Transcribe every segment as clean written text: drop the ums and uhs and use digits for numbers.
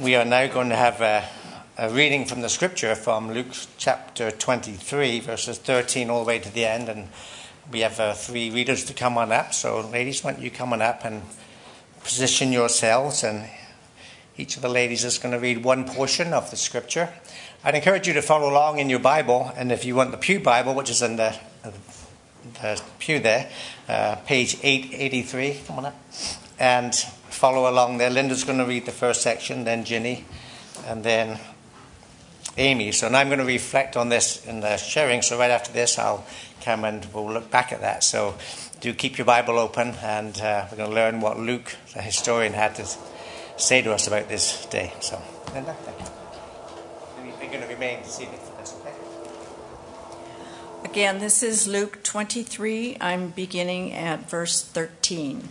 We are now going to have a reading from the scripture from Luke chapter 23, verses 13 all the way to the end. And we have three readers to come on up. So ladies, why don't you come on up and position yourselves. And each of the ladies is going to read one portion of the scripture. I'd encourage you to follow along in your Bible. And if you want the Pew Bible, which is in the pew there, page 883, come on up. And follow along there. Linda's going to read the first section, then Ginny, and then Amy. So now I'm going to reflect on this in the sharing. So right after this, I'll come and we'll look back at that. So do keep your Bible open, and we're going to learn what Luke, the historian, had to say to us about this day. So, Linda, thank you. We're going to remain seated for this, okay? Again, this is Luke 23. I'm beginning at verse 13.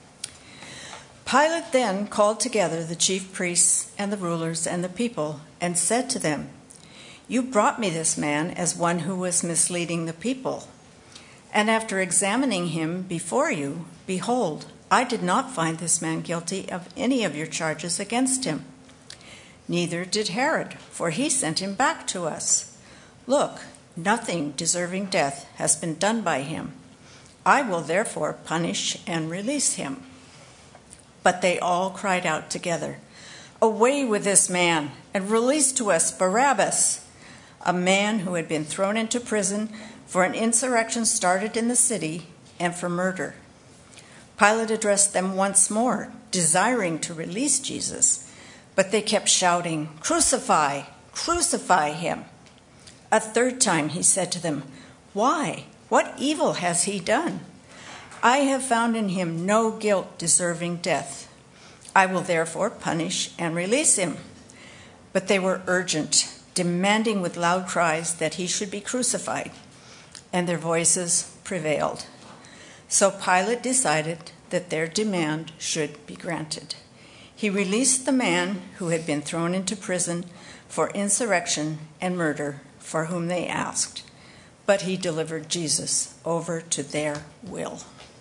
Pilate then called together the chief priests and the rulers and the people and said to them, "You brought me this man as one who was misleading the people. And after examining him before you, behold, I did not find this man guilty of any of your charges against him. Neither did Herod, for he sent him back to us. Look, nothing deserving death has been done by him. I will therefore punish and release him." But they all cried out together, "Away with this man, and release to us Barabbas," a man who had been thrown into prison for an insurrection started in the city and for murder. Pilate addressed them once more, desiring to release Jesus, but they kept shouting, "Crucify, crucify him." A third time he said to them, "Why? What evil has he done? I have found in him no guilt deserving death. I will therefore punish and release him." But they were urgent, demanding with loud cries that he should be crucified, and their voices prevailed. So Pilate decided that their demand should be granted. He released the man who had been thrown into prison for insurrection and murder, for whom they asked, but he delivered Jesus over to their will.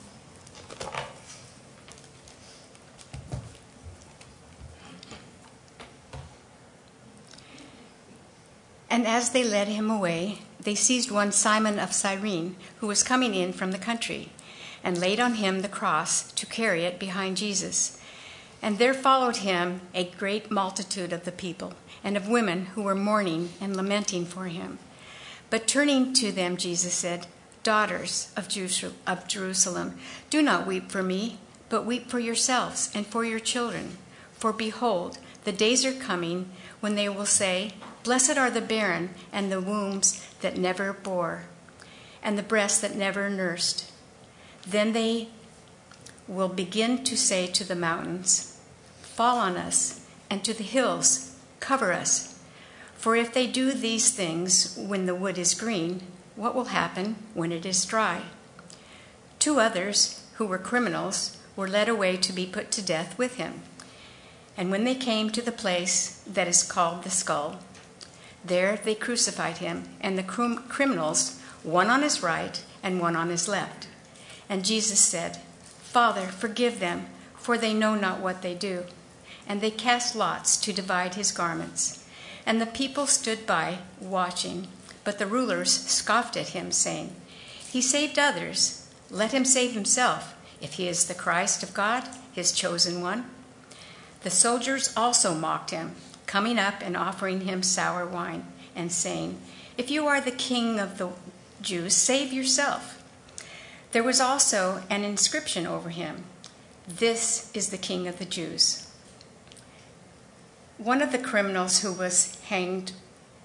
And as they led him away, they seized one Simon of Cyrene, who was coming in from the country, and laid on him the cross to carry it behind Jesus. And there followed him a great multitude of the people, and of women who were mourning and lamenting for him. But turning to them, Jesus said, "Daughters of Jerusalem, do not weep for me, but weep for yourselves and for your children. For behold, the days are coming when they will say, 'Blessed are the barren and the wombs that never bore, and the breasts that never nursed.' Then they will begin to say to the mountains, 'Fall on us,' and to the hills, 'Cover us.' For if they do these things when the wood is green, what will happen when it is dry?" Two others, who were criminals, were led away to be put to death with him. And when they came to the place that is called the Skull, there they crucified him, and the criminals, one on his right and one on his left. And Jesus said, "Father, forgive them, for they know not what they do." And they cast lots to divide his garments. And the people stood by, watching. But the rulers scoffed at him, saying, "He saved others. Let him save himself, if he is the Christ of God, his chosen one." The soldiers also mocked him, coming up and offering him sour wine, and saying, "If you are the king of the Jews, save yourself." There was also an inscription over him, "This is the King of the Jews." One of the criminals who was hanged...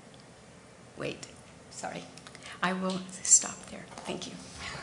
I will stop there. Thank you.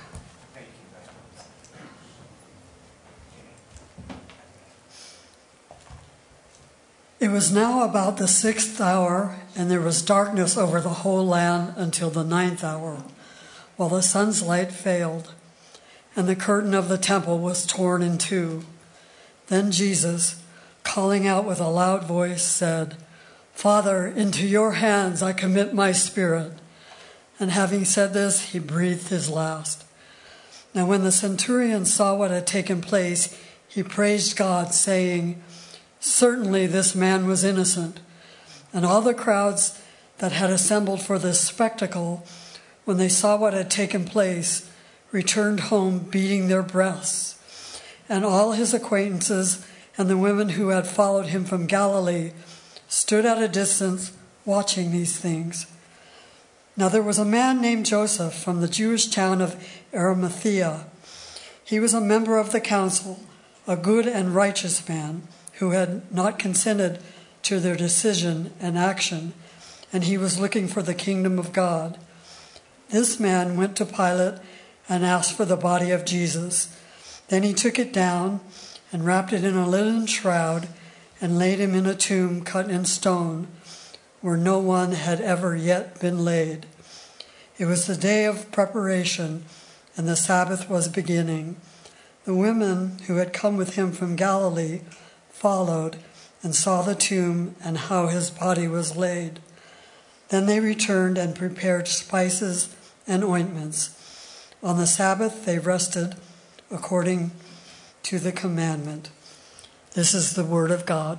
It was now about the 6th hour, and there was darkness over the whole land until the 9th hour, while the sun's light failed, and the curtain of the temple was torn in two. Then Jesus, calling out with a loud voice, said, "Father, into your hands I commit my spirit." And having said this, he breathed his last. Now when the centurion saw what had taken place, he praised God, saying, Certainly this man was innocent. And all the crowds that had assembled for this spectacle, when they saw what had taken place, returned home beating their breasts. And all his acquaintances and the women who had followed him from Galilee stood at a distance watching these things. Now there was a man named Joseph from the Jewish town of Arimathea. He was a member of the council, a good and righteous man who had not consented to their decision and action, and he was looking for the kingdom of God. This man went to Pilate and asked for the body of Jesus. Then he took it down and wrapped it in a linen shroud and laid him in a tomb cut in stone, where no one had ever yet been laid. It was the day of preparation, and the Sabbath was beginning. The women who had come with him from Galilee followed and saw the tomb and how his body was laid. Then they returned and prepared spices and ointments. On the Sabbath they rested according to the commandment. This is the word of God.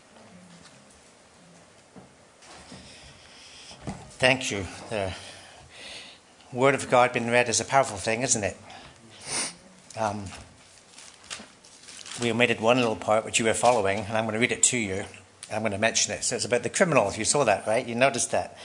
Thank you. The word of God being read is a powerful thing, isn't it? We omitted one little part which you were following, and I'm going to read it to you. I'm going to mention it. So it's about the criminals. You saw that, right? You noticed that.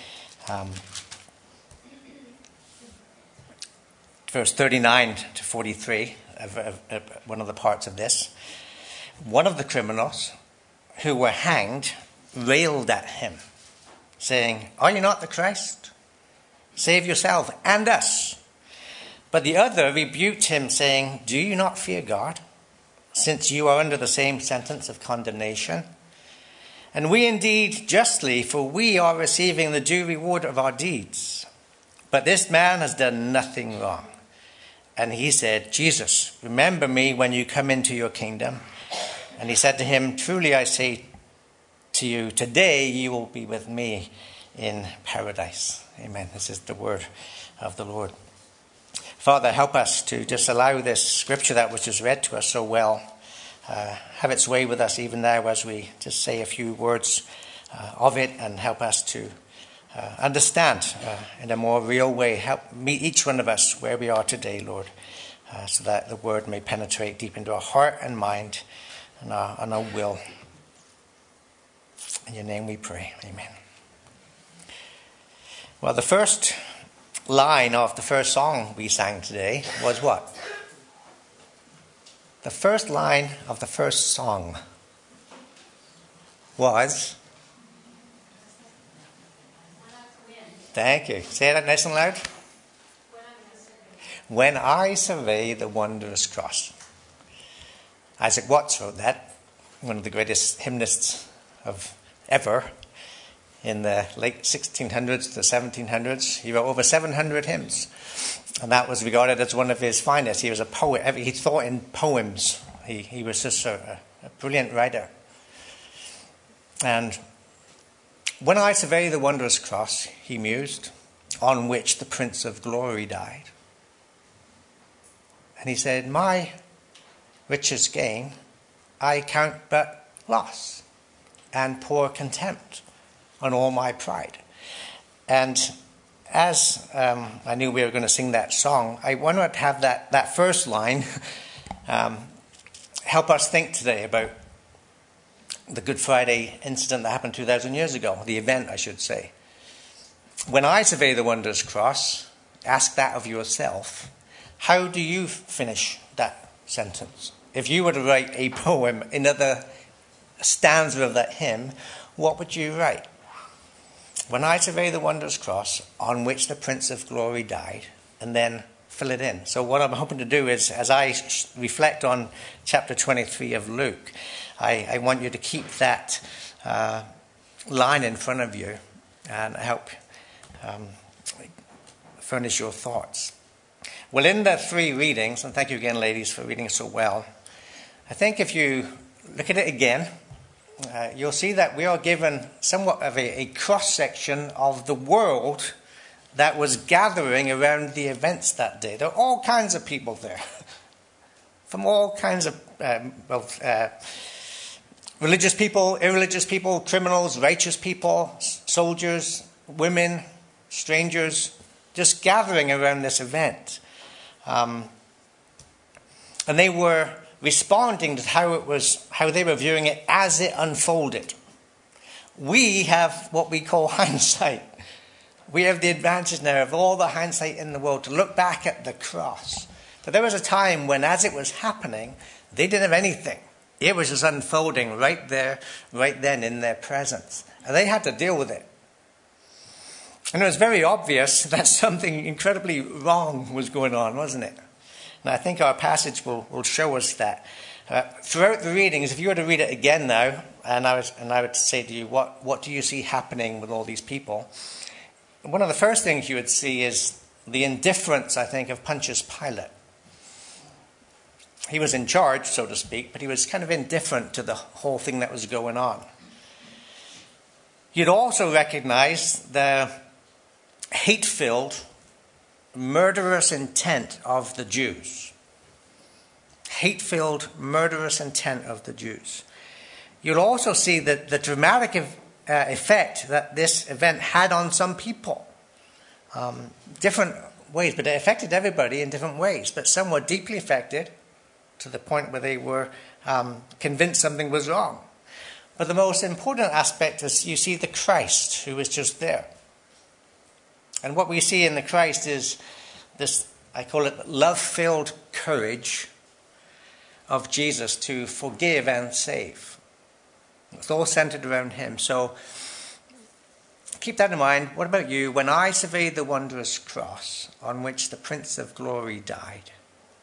Verse 39 to 43, one of the parts of this. One of the criminals who were hanged railed at him, saying, "Are you not the Christ? Save yourself and us." But the other rebuked him, saying, "Do you not fear God, since you are under the same sentence of condemnation? And we indeed justly, for we are receiving the due reward of our deeds. But this man has done nothing wrong." And he said, "Jesus, remember me when you come into your kingdom." And he said to him, "Truly I say to you, today you will be with me in paradise." Amen. This is the word of the Lord. Father, help us to just allow this scripture that was just read to us so well, have its way with us even now as we just say a few words of it, and help us to understand in a more real way. Help meet each one of us where we are today, Lord, so that the word may penetrate deep into our heart and mind and our will. In your name we pray. Amen. Well, the first line of the first song we sang today was what? The first line of the first song was... Thank you. Say that nice and loud. When I survey the wondrous cross. Isaac Watts wrote that, one of the greatest hymnists of ever, in the late 1600s to 1700s. He wrote over 700 hymns, and that was regarded as one of his finest. He was a poet. He thought in poems. He was just a brilliant writer. And when I survey the wondrous cross, he mused, on which the Prince of Glory died. And he said, my riches gain I count but loss, and pour contempt on all my pride. And as I knew we were going to sing that song, I wanted to have that first line help us think today about the Good Friday incident that happened 2,000 years ago, the event, I should say. When I survey the wondrous cross, ask that of yourself. How do you finish that sentence? If you were to write a poem, another stanza of that hymn, what would you write? When I survey the wondrous cross on which the Prince of Glory died, and then fill it in. So what I'm hoping to do is, as I reflect on chapter 23 of Luke, I want you to keep that line in front of you and help furnish your thoughts. Well, in the three readings, and thank you again, ladies, for reading so well, I think if you look at it again, you'll see that we are given somewhat of a cross-section of the world that was gathering around the events that day. There are all kinds of people there, from all kinds of Religious people, irreligious people, criminals, righteous people, soldiers, women, strangers, just gathering around this event. And they were responding to how they were viewing it as it unfolded. We have what we call hindsight. We have the advantage now of all the hindsight in the world to look back at the cross. But there was a time when, as it was happening, they didn't have anything. It was just unfolding right there, right then in their presence. And they had to deal with it. And it was very obvious that something incredibly wrong was going on, wasn't it? And I think our passage will show us that. Throughout the readings, if you were to read it again now, and I would say to you, what do you see happening with all these people? One of the first things you would see is the indifference, I think, of Pontius Pilate. He was in charge, so to speak, but he was kind of indifferent to the whole thing that was going on. You'd also recognize the hate-filled, murderous intent of the Jews. Hate-filled, murderous intent of the Jews. You'll also see that the dramatic effect that this event had on some people. Different ways, but it affected everybody in different ways. But some were deeply affected to the point where they were convinced something was wrong. But the most important aspect is you see the Christ who was just there. And what we see in the Christ is this, I call it love-filled courage of Jesus to forgive and save. It's all centered around him. So keep that in mind. What about you? When I survey the wondrous cross on which the Prince of Glory died,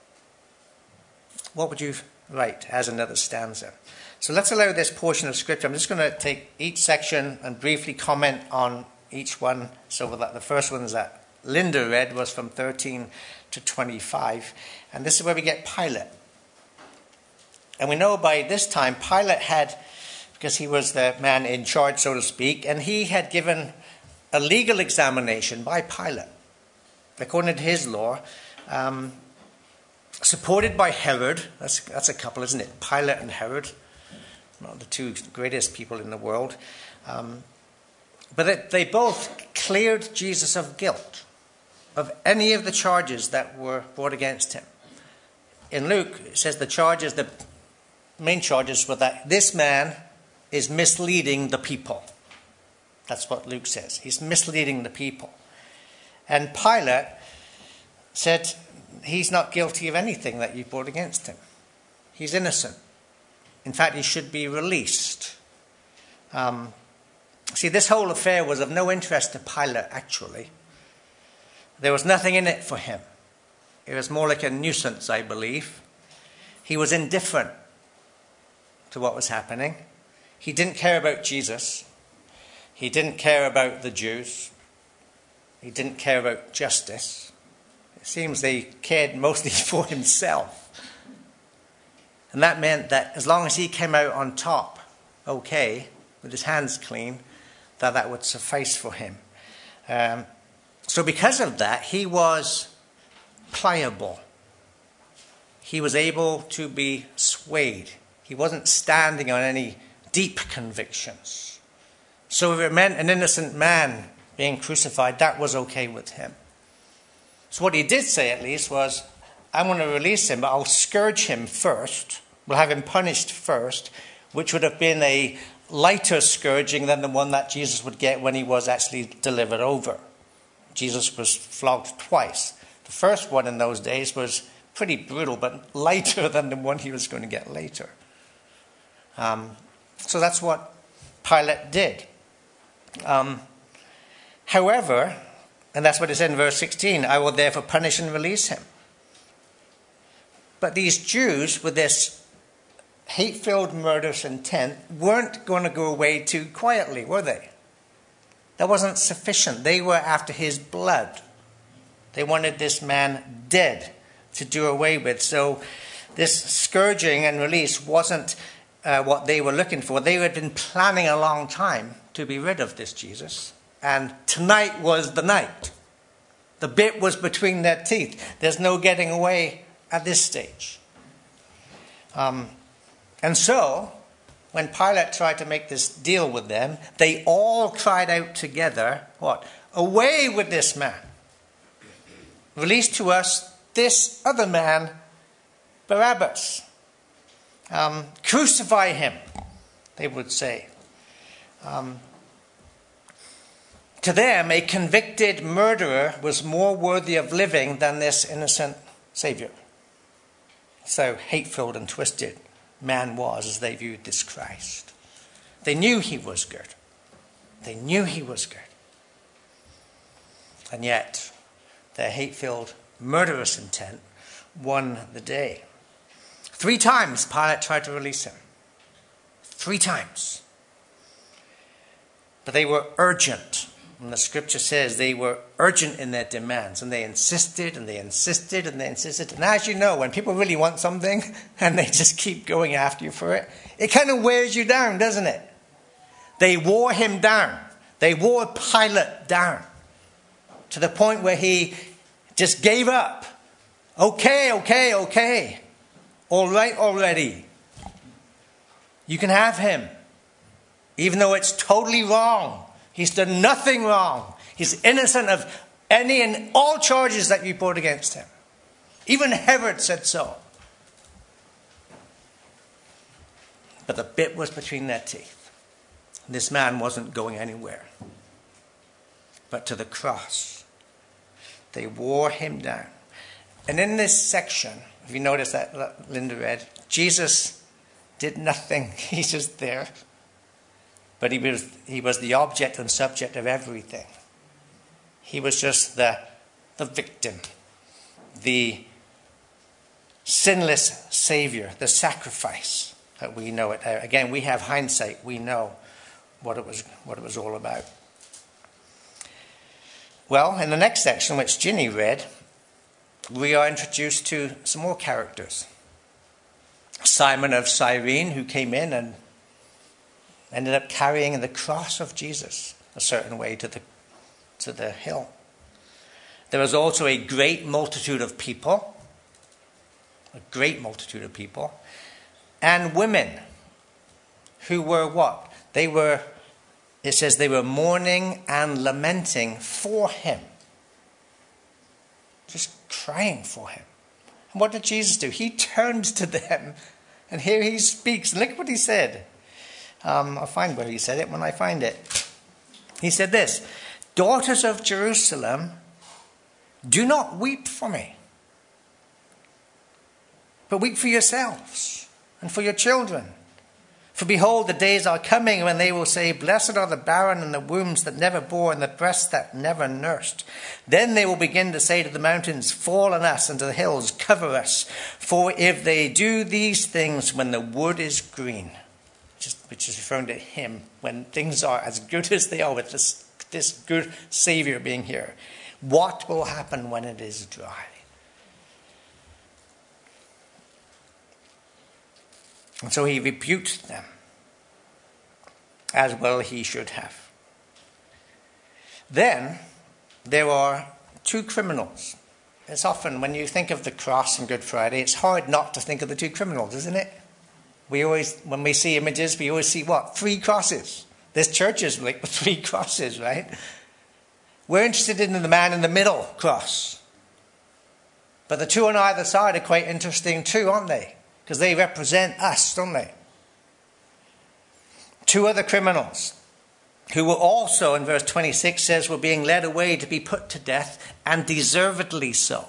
what would you write as another stanza? So let's allow this portion of Scripture. I'm just going to take each section and briefly comment on each one. So that the first one that Linda read was from 13 to 25. And this is where we get Pilate. And we know by this time Pilate had, because he was the man in charge, so to speak, and he had given a legal examination by Pilate, according to his law, supported by Herod. That's a couple, isn't it? Pilate and Herod, not the two greatest people in the world. But they both cleared Jesus of guilt, of any of the charges that were brought against him. In Luke, it says the main charges were that this man is misleading the people. That's what Luke says. He's misleading the people. And Pilate said he's not guilty of anything that you brought against him. He's innocent. In fact, he should be released. See, this whole affair was of no interest to Pilate, actually. There was nothing in it for him. It was more like a nuisance, I believe. He was indifferent to what was happening. He didn't care about Jesus. He didn't care about the Jews. He didn't care about justice. It seems they cared mostly for himself. And that meant that as long as he came out on top, okay, with his hands clean, that would suffice for him. So because of that, he was pliable. He was able to be swayed. He wasn't standing on any deep convictions. So if it meant an innocent man being crucified, that was okay with him. So what he did say at least was, I'm going to release him, but I'll scourge him first. We'll have him punished first, which would have been a lighter scourging than the one that Jesus would get when he was actually delivered over. Jesus was flogged twice. The first one in those days was pretty brutal, but lighter than the one he was going to get later. So that's what Pilate did. However, and that's what it said in verse 16, I will therefore punish and release him. But these Jews, with this hate-filled, murderous intent, weren't going to go away too quietly, were they? That wasn't sufficient. They were after his blood. They wanted this man dead to do away with. So this scourging and release wasn't what they were looking for. They had been planning a long time to be rid of this Jesus. And tonight was the night. The bit was between their teeth. There's no getting away at this stage. And so, when Pilate tried to make this deal with them, they all cried out together, what? Away with this man. Release to us this other man, Barabbas. Crucify him, they would say. To them, a convicted murderer was more worthy of living than this innocent Savior. So hate-filled and twisted man was as they viewed this Christ. They knew he was good. They knew he was good. And yet, their hate-filled, murderous intent won the day. 3 times Pilate tried to release him. 3 times. But they were urgent. And the scripture says they were urgent in their demands. And they insisted and they insisted and they insisted. And as you know, when people really want something and they just keep going after you for it, it kind of wears you down, doesn't it? They wore him down. They wore Pilate down. To the point where he just gave up. Okay. All right already. You can have him. Even though it's totally wrong. He's done nothing wrong. He's innocent of any and all charges that you brought against him. Even Herod said so. But the bit was between their teeth. This man wasn't going anywhere. But to the cross. They wore him down. And in this section, if you notice that Linda read, Jesus did nothing. He's just there. But he was the object and subject of everything. He was just the victim, the sinless Savior, the sacrifice that we know it. Again, we have hindsight. We know what it was all about. Well, in the next section, which Ginny read, we are introduced to some more characters. Simon of Cyrene, who came in and ended up carrying the cross of Jesus a certain way to the hill. There was also a great multitude of people. And women who were what? It says they were mourning and lamenting for him. Just crying for him. And what did Jesus do? He turns to them and here he speaks. Look what he said. I'll find where he said it when I find it. He said this, "Daughters of Jerusalem, do not weep for me, but weep for yourselves and for your children. For behold, the days are coming when they will say, Blessed are the barren and the wombs that never bore and the breasts that never nursed. Then they will begin to say to the mountains, Fall on us, and to the hills, Cover us. For if they do these things when the wood is green," which is referring to him, when things are as good as they are with this good Savior being here, what will happen when it is dry? And so he rebuked them, as well he should have. Then there are 2 criminals. It's often, when you think of the cross on Good Friday, it's hard not to think of the 2 criminals, isn't it? When we see images, we always see what? 3 crosses. This church is like 3 crosses, right? We're interested in the man in the middle cross. But the 2 on either side are quite interesting too, aren't they? Because they represent us, don't they? 2 other criminals who were also, in verse 26 says, were being led away to be put to death, and deservedly so.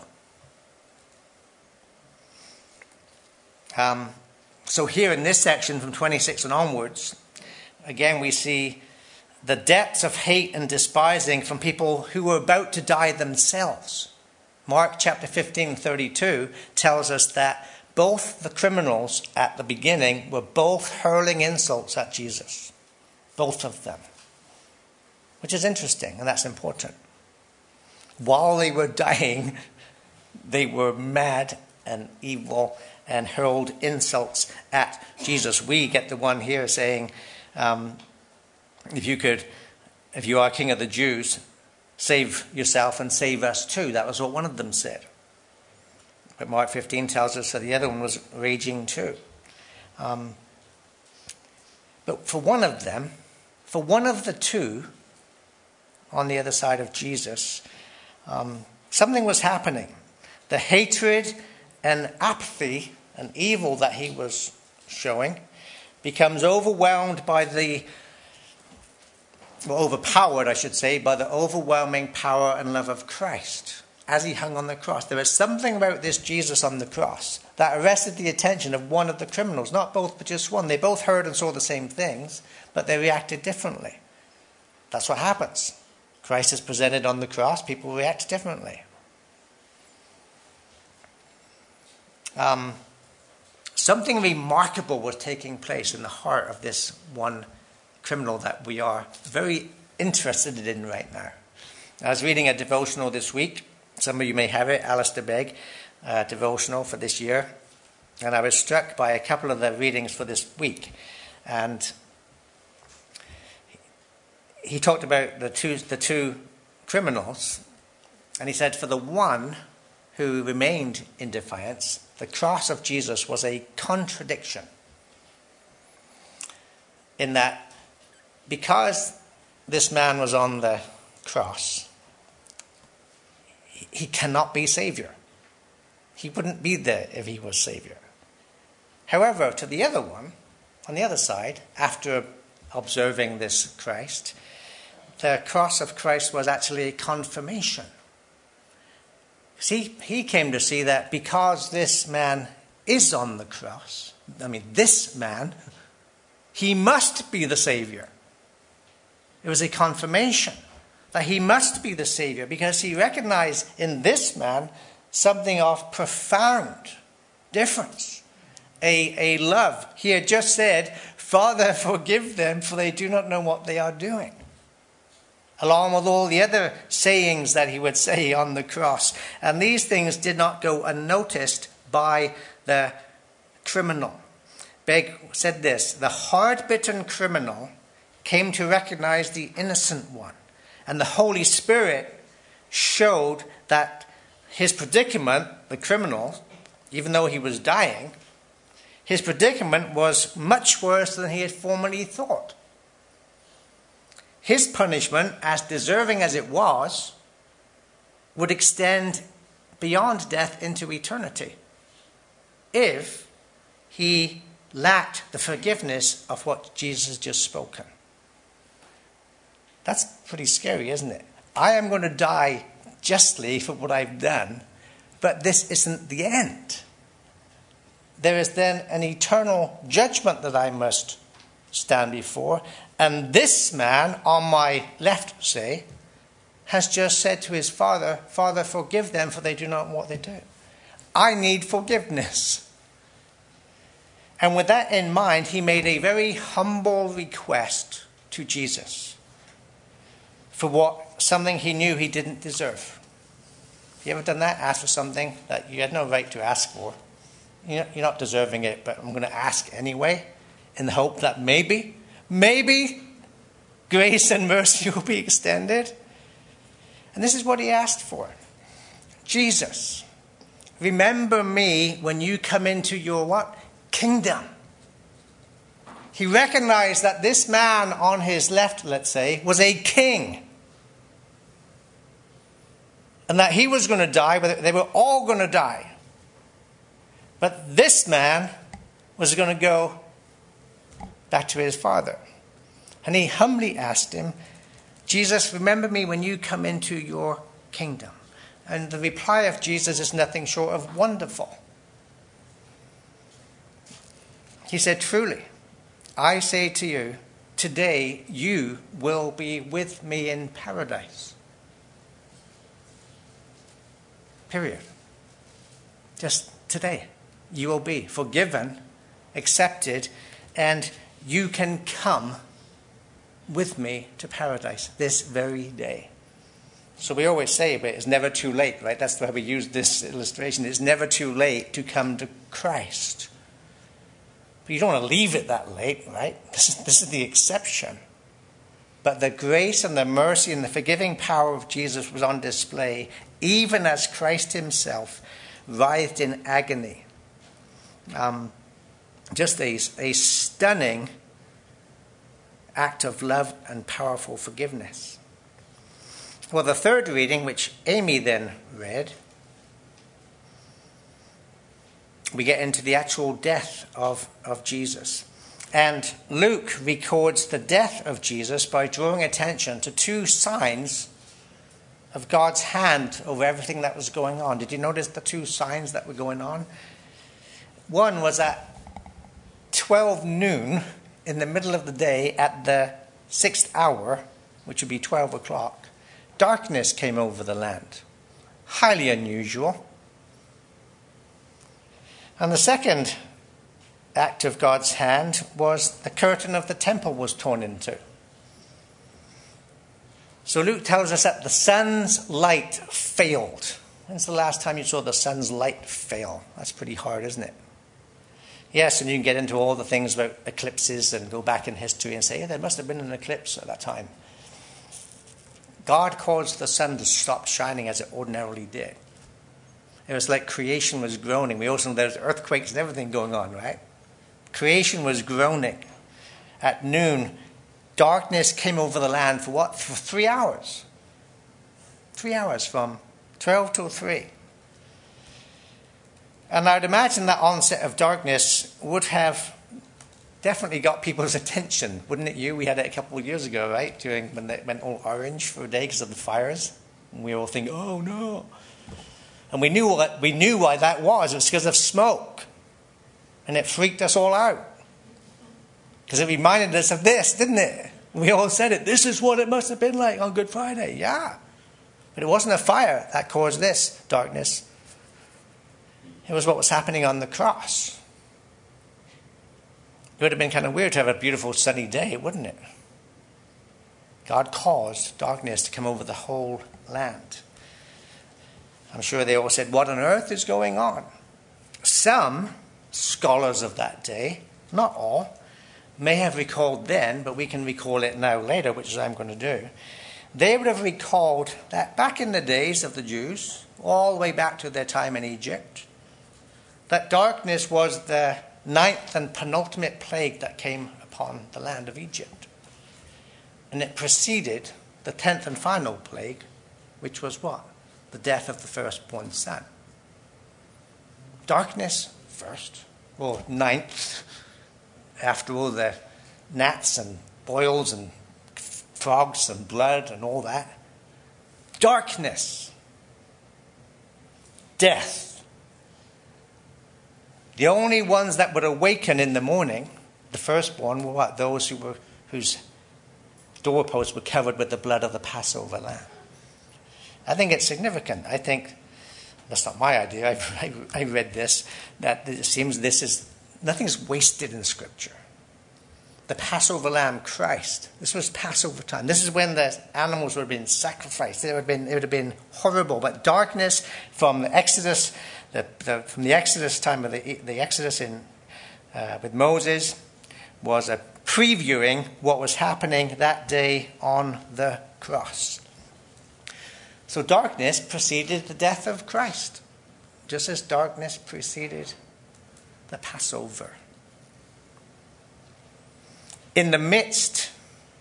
So here in this section from 26 and onwards, again we see the depths of hate and despising from people who were about to die themselves. Mark chapter 15:32 tells us that both the criminals at the beginning were both hurling insults at Jesus. Both of them. Which is interesting, and that's important. While they were dying, they were mad and evil and hurled insults at Jesus. We get the one here saying, if you are King of the Jews, save yourself and save us too. That was what one of them said. But Mark 15 tells us that the other one was raging too. But for one of them, for one of the two on the other side of Jesus, something was happening. The hatred and apathy and evil that he was showing becomes overwhelmed by overpowered, I should say, by the overwhelming power and love of Christ as he hung on the cross. There was something about this Jesus on the cross that arrested the attention of one of the criminals, not both, but just one. They both heard and saw the same things, but they reacted differently. That's what happens. Christ is presented on the cross, people react differently. Something remarkable was taking place in the heart of this one criminal that we are very interested in right now. I was reading a devotional this week. Some of you may have it, Alistair Begg, devotional for this year. And I was struck by a couple of the readings for this week. And he talked about the two criminals. And he said, for the one who remained in defiance, the cross of Jesus was a contradiction. In that, because this man was on the cross, he cannot be Savior. He wouldn't be there if he was Savior. However, to the other one, on the other side, after observing this Christ, the cross of Christ was actually a confirmation. See, he came to see that because this man is on the cross, this man, he must be the Savior. It was a confirmation that he must be the Savior because he recognized in this man something of profound difference, a love. He had just said, Father, forgive them, for they do not know what they are doing. Along with all the other sayings that he would say on the cross. And these things did not go unnoticed by the criminal. Begg said this, the hard-bitten criminal came to recognize the innocent one. And the Holy Spirit showed that his predicament, the criminal, even though he was dying, his predicament was much worse than he had formerly thought. His punishment, as deserving as it was, would extend beyond death into eternity if he lacked the forgiveness of what Jesus had just spoken. That's pretty scary, isn't it? I am going to die justly for what I've done, but this isn't the end. There is then an eternal judgment that I must stand before. And this man on my left, say, has just said to his father, Father, forgive them, for they do not know what they do. I need forgiveness. And with that in mind, he made a very humble request to Jesus for something he knew he didn't deserve. Have you ever done that? Ask for something that you had no right to ask for. You're not deserving it, but I'm going to ask anyway, in the hope that maybe grace and mercy will be extended. And this is what he asked for. Jesus, remember me when you come into your what? Kingdom. He recognized that this man on his left, let's say, was a king. And that he was going to die, but they were all going to die. But this man was going to go back to his father. And he humbly asked him, Jesus, remember me when you come into your kingdom. And the reply of Jesus is nothing short of wonderful. He said, truly, I say to you, today you will be with me in paradise. Period. Just today, you will be forgiven, accepted, and you can come with me to paradise this very day. So we always say, but it's never too late, right? That's why we use this illustration. It's never too late to come to Christ. But you don't want to leave it that late, right? This is the exception. But the grace and the mercy and the forgiving power of Jesus was on display, even as Christ himself writhed in agony. Just a stunning act of love and powerful forgiveness. Well, the third reading, which Amy then read, we get into the actual death of Jesus. And Luke records the death of Jesus by drawing attention to two signs of God's hand over everything that was going on. Did you notice the two signs that were going on? One was at 12 noon in the middle of the day at the 6th hour, which would be 12 o'clock, darkness came over the land. Highly unusual. And the second act of God's hand was the curtain of the temple was torn in two. So Luke tells us that the sun's light failed. When's the last time you saw the sun's light fail? That's pretty hard, isn't it? Yes, and you can get into all the things about eclipses and go back in history and say, yeah, there must have been an eclipse at that time. God caused the sun to stop shining as it ordinarily did. It was like creation was groaning. We also know there's earthquakes and everything going on, right? Creation was groaning. At noon, darkness came over the land for what? For 3 hours. 3 hours, from 12 till 3. And I would imagine that onset of darkness would have definitely got people's attention, wouldn't it you? We had it a couple of years ago, right? During when they went all orange for a day because of the fires. And we all think, oh no. And we knew why that was. It was because of smoke. And it freaked us all out. Because it reminded us of this, didn't it? We all said it. This is what it must have been like on Good Friday. Yeah. But it wasn't a fire that caused this darkness. It was what was happening on the cross. It would have been kind of weird to have a beautiful sunny day, wouldn't it? God caused darkness to come over the whole land. I'm sure they all said, what on earth is going on? Some scholars of that day, not all, may have recalled then, but we can recall it now later, which is what I'm going to do. They would have recalled that back in the days of the Jews, all the way back to their time in Egypt, that darkness was the 9th and penultimate plague that came upon the land of Egypt. And it preceded the 10th and final plague, which was what? The death of the firstborn son. Darkness first, or 9th, after all the gnats and boils and frogs and blood and all that. Darkness. Death. The only ones that would awaken in the morning, the firstborn, were what? Those whose doorposts were covered with the blood of the Passover lamb. I think it's significant. I think, that's not my idea, I read this, that it seems nothing's wasted in Scripture. The Passover lamb, Christ, this was Passover time. This is when the animals would have been sacrificed. It would have been horrible. But darkness from the Exodus, from the Exodus time of the Exodus with Moses, was a previewing what was happening that day on the cross. So darkness preceded the death of Christ, just as darkness preceded the Passover. In the midst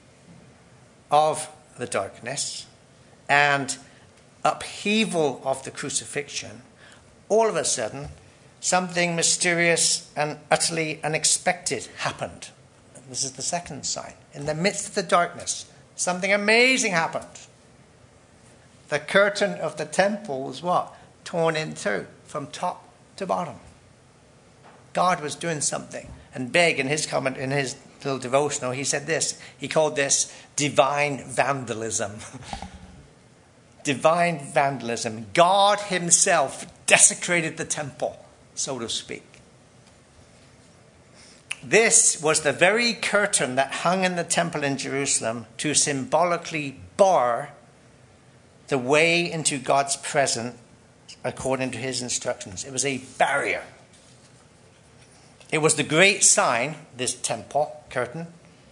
of the darkness and upheaval of the crucifixion, all of a sudden, something mysterious and utterly unexpected happened. This is the second sign. In the midst of the darkness, something amazing happened. The curtain of the temple was what? Torn in two, from top to bottom. God was doing something. And Begg, in his comment, in his little devotional, he said this. He called this divine vandalism. Divine vandalism. God himself desecrated the temple, so to speak. This was the very curtain that hung in the temple in Jerusalem to symbolically bar the way into God's presence according to his instructions. It was a barrier. It was the great sign, this temple curtain,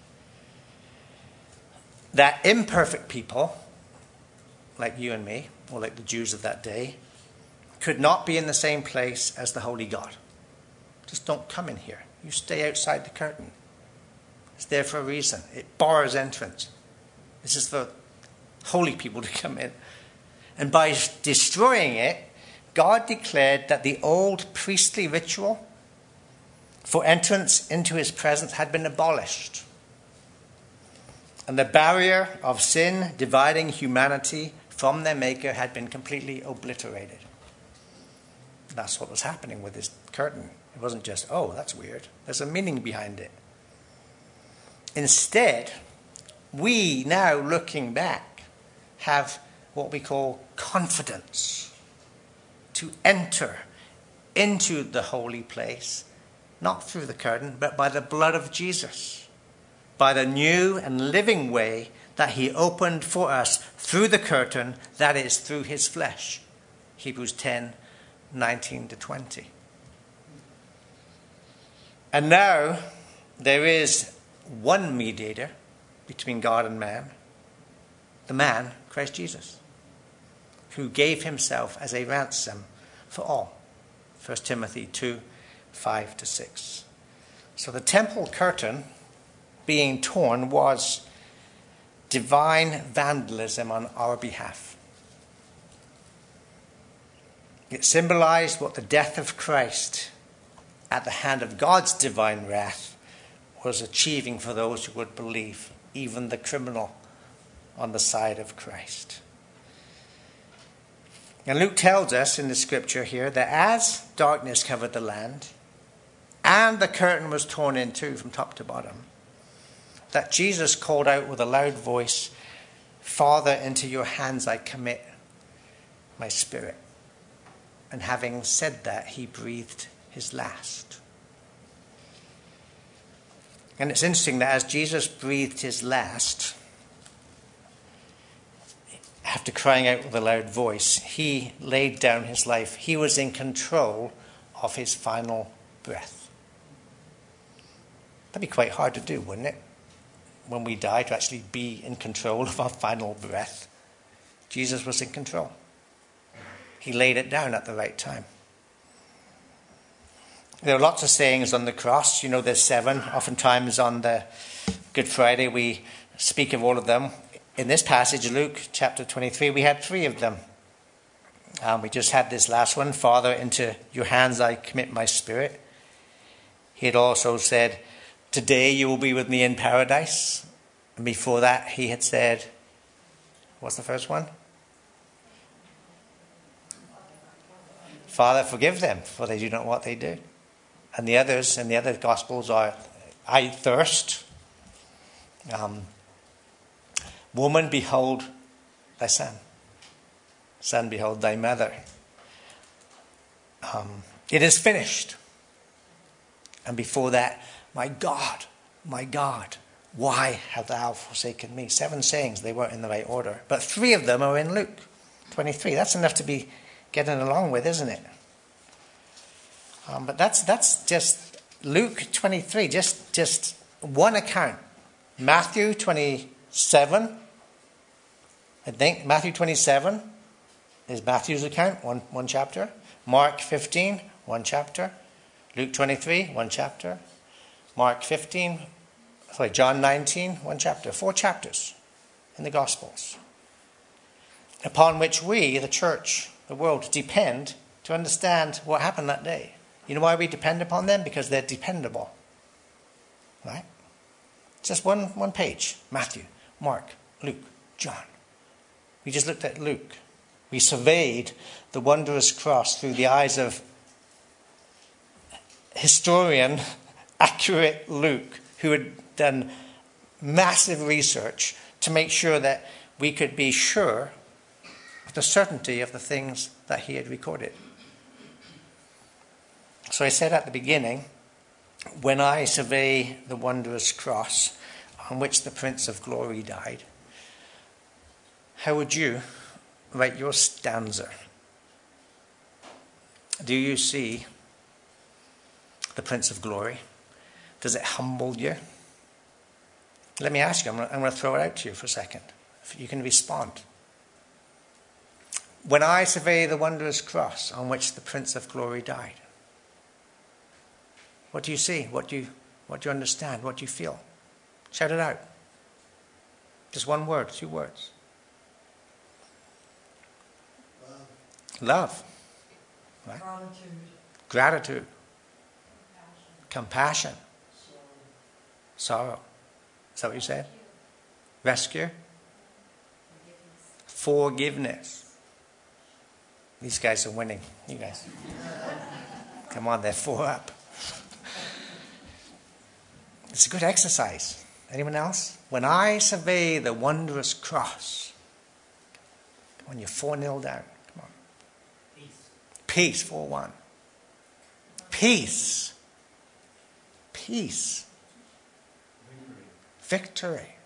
that imperfect people, like you and me, or like the Jews of that day, could not be in the same place as the holy God. Just don't come in here. You stay outside the curtain. It's there for a reason. It bars entrance. This is for holy people to come in. And by destroying it, God declared that the old priestly ritual for entrance into his presence had been abolished. And the barrier of sin dividing humanity from their Maker had been completely obliterated. That's what was happening with this curtain. It wasn't just, oh, that's weird. There's a meaning behind it. Instead, we now, looking back, have what we call confidence to enter into the holy place, not through the curtain, but by the blood of Jesus, by the new and living way that he opened for us through the curtain, that is, through his flesh. Hebrews 10:19-20. And now there is one mediator between God and man, the man, Christ Jesus, who gave himself as a ransom for all. 1 Timothy 2:5-6. So the temple curtain being torn was divine vandalism on our behalf. It symbolized what the death of Christ at the hand of God's divine wrath was achieving for those who would believe, even the criminal on the side of Christ. And Luke tells us in the scripture here that as darkness covered the land and the curtain was torn in two from top to bottom, that Jesus called out with a loud voice, "Father, into your hands I commit my spirit." And having said that, he breathed his last. And it's interesting that as Jesus breathed his last, after crying out with a loud voice, he laid down his life. He was in control of his final breath. That'd be quite hard to do, wouldn't it? When we die, to actually be in control of our final breath. Jesus was in control. He laid it down at the right time. There are lots of sayings on the cross. You know, there's 7. Oftentimes on the Good Friday, we speak of all of them. In this passage, Luke chapter 23, we had 3 of them. We just had this last one, "Father, into your hands I commit my spirit." He had also said, "Today you will be with me in paradise." And before that, he had said, what's the first one? "Father, forgive them, for they do not know what they do." And the others in the other Gospels are, "I thirst." "Woman, behold thy son. Son, behold thy mother." "It is finished." And before that, my God, why have thou forsaken me?" 7 sayings, they weren't in the right order. But 3 of them are in Luke 23. That's enough to be getting along with, isn't it? But that's just Luke 23, just one account. Matthew 27, I think. Matthew 27 is Matthew's account, one chapter. Mark 15, 1 chapter. Luke 23, 1 chapter. John 19, 1 chapter. 4 chapters in the Gospels, upon which we, the church, the world, depend to understand what happened that day. You know why we depend upon them? Because they're dependable. Right? Just one page. Matthew, Mark, Luke, John. We just looked at Luke. We surveyed the wondrous cross through the eyes of historian, accurate Luke, who had done massive research to make sure that we could be sure of the certainty of the things that he had recorded. So I said at the beginning, when I survey the wondrous cross on which the Prince of Glory died, how would you write your stanza? Do you see the Prince of Glory? Does it humble you? Let me ask you, I'm going to throw it out to you for a second. If you can respond. When I survey the wondrous cross on which the Prince of Glory died, what do you see? What do you understand? What do you feel? Shout it out. Just one word, 2 words. Love. Right? Gratitude. Compassion. Sorrow. Is that what you said? Rescue. Forgiveness. These guys are winning. You guys. Come on, they're 4 up. It's a good exercise. Anyone else? When I survey the wondrous cross. When you're 4-0 down. Come on. Peace. 4-1. Peace. Peace. Victory.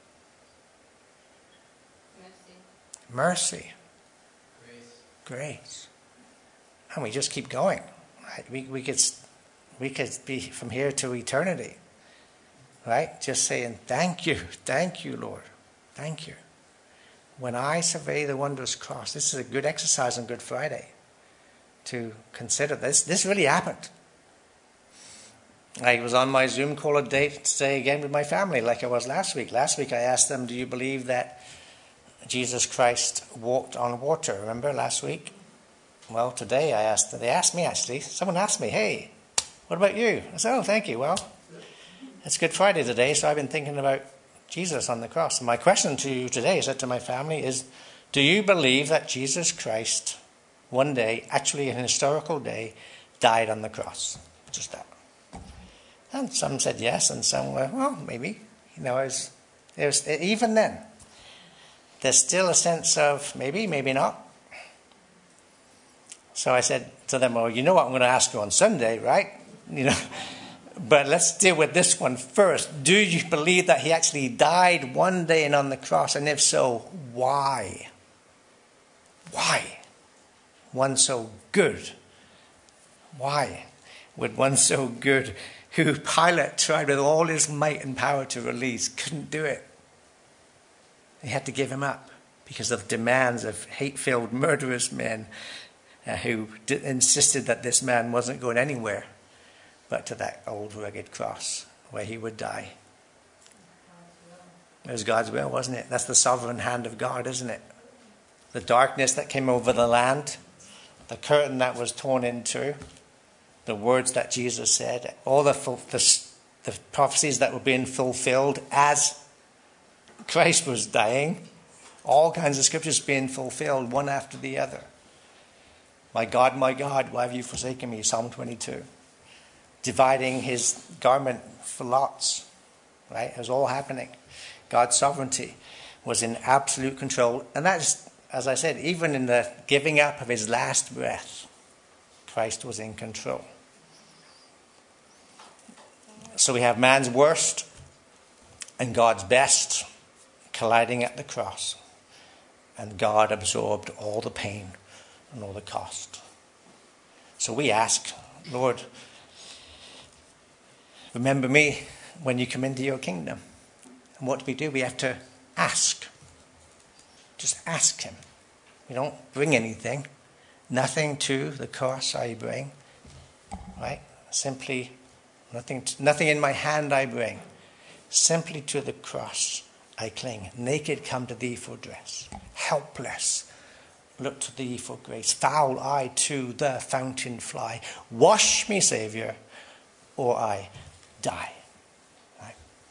Mercy. Grace. And we just keep going. Right? We could be from here to eternity. Right? Just saying, thank you, Lord. Thank you. When I survey the wondrous cross, this is a good exercise on Good Friday to consider this. This really happened. I was on my Zoom call today again with my family like I was last week. Last week I asked them, do you believe that Jesus Christ walked on water? Remember last week? Well, today they asked me actually. Someone asked me, hey, what about you? I said, oh, thank you. Well, it's Good Friday today, so I've been thinking about Jesus on the cross. And my question to you today, I said to my family, is do you believe that Jesus Christ one day, actually an historical day, died on the cross? Just that. And some said yes, and some were, well, maybe. You know, even then, there's still a sense of maybe, maybe not. So I said to them, well, you know what I'm going to ask you on Sunday, right? You know, but let's deal with this one first. Do you believe that he actually died one day and on the cross? And if so, why? Why? One so good. Why would one so good, who Pilate tried with all his might and power to release, couldn't do it? He had to give him up because of demands of hate-filled, murderous men who insisted that this man wasn't going anywhere but to that old rugged cross where he would die. It was God's will, wasn't it? That's the sovereign hand of God, isn't it? The darkness that came over the land, the curtain that was torn in two, the words that Jesus said, all the prophecies that were being fulfilled as Christ was dying, all kinds of scriptures being fulfilled one after the other. My God, why have you forsaken me? Psalm 22. Dividing his garment for lots. Right? It was all happening. God's sovereignty was in absolute control. And that's, as I said, even in the giving up of his last breath, Christ was in control. So we have man's worst and God's best colliding at the cross. And God absorbed all the pain and all the cost. So we ask, Lord, remember me when you come into your kingdom. And what do? We have to ask. Just ask him. We don't bring anything. Nothing to the cross I bring. Right? Simply, nothing in my hand I bring. Simply to the cross I cling. Naked come to thee for dress. Helpless look to thee for grace. Foul I to the fountain fly. Wash me, Saviour, or I die. Right?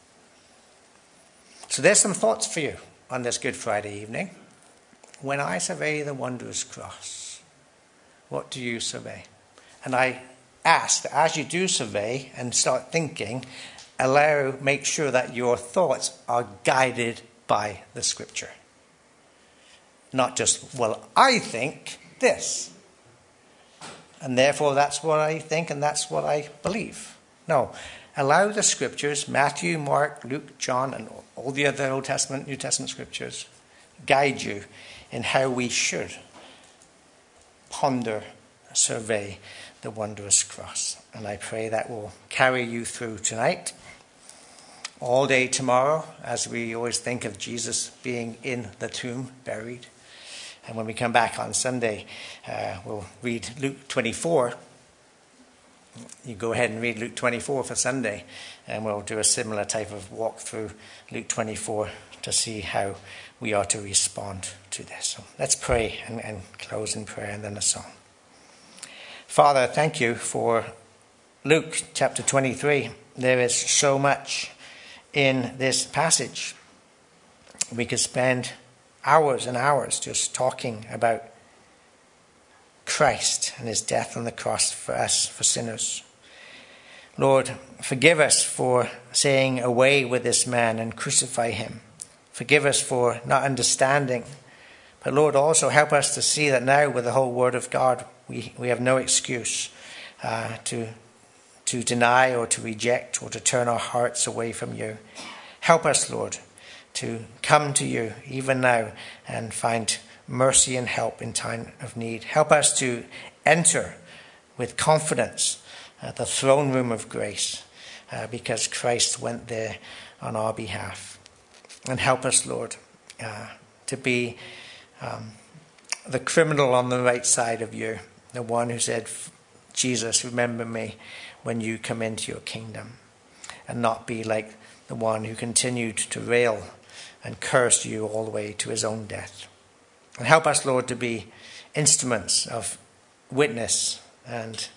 So there's some thoughts for you on this Good Friday evening. When I survey the wondrous cross, what do you survey? And I ask that as you do survey and start thinking, make sure that your thoughts are guided by the scripture. Not just, well, I think this. And therefore that's what I think and that's what I believe. No. Allow the scriptures, Matthew, Mark, Luke, John, and all the other Old Testament, New Testament scriptures, guide you in how we should ponder, survey the wondrous cross. And I pray that will carry you through tonight, all day tomorrow, as we always think of Jesus being in the tomb, buried. And when we come back on Sunday, we'll read Luke 24, you go ahead and read Luke 24 for Sunday, and we'll do a similar type of walk through Luke 24 to see how we are to respond to this. So let's pray and close in prayer and then a song. Father, thank you for Luke chapter 23. There is so much in this passage. We could spend hours and hours just talking about Christ and his death on the cross for us, for sinners. Lord, forgive us for saying away with this man and crucify him. Forgive us for not understanding. But Lord, also help us to see that now with the whole word of God, we have no excuse to deny or to reject or to turn our hearts away from you. Help us, Lord, to come to you even now and find mercy and help in time of need. Help us to enter with confidence at the throne room of grace because Christ went there on our behalf. And help us, Lord, to be the criminal on the right side of you, the one who said, Jesus, remember me when you come into your kingdom, and not be like the one who continued to rail and curse you all the way to his own death. And help us, Lord, to be instruments of witness and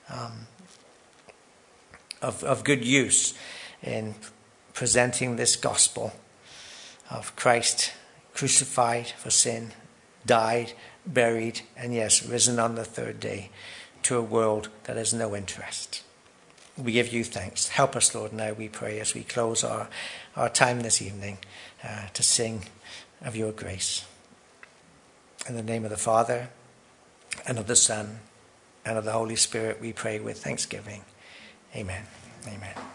of good use in presenting this gospel of Christ crucified for sin, died, buried, and yes, risen on the third day to a world that has no interest. We give you thanks. Help us, Lord, now we pray as we close our time this evening to sing of your grace. In the name of the Father, and of the Son, and of the Holy Spirit, we pray with thanksgiving. Amen. Amen.